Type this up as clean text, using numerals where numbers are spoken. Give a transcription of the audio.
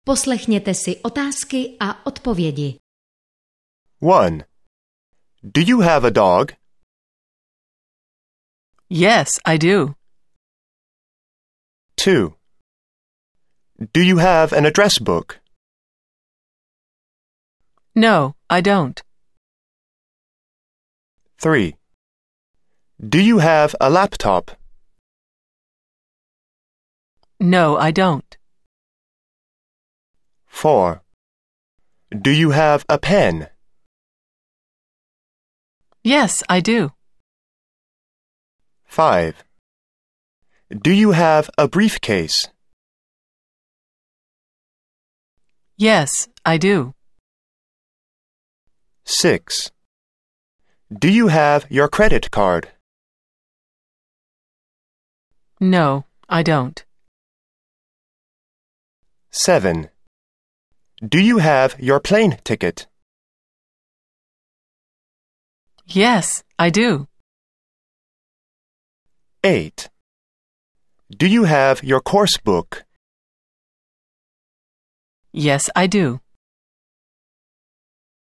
Poslechněte si otázky a odpovědi. 1. Do you have a dog? Yes, I do. 2. Do you have an address book? No, I don't. 3. Do you have a laptop? No, I don't. 4. Do you have a pen? Yes, I do. 5. Do you have a briefcase? Yes, I do. 6. Do you have your credit card? No, I don't. 7. Do you have your plane ticket? Yes, I do. 8. Do you have your course book? Yes, I do.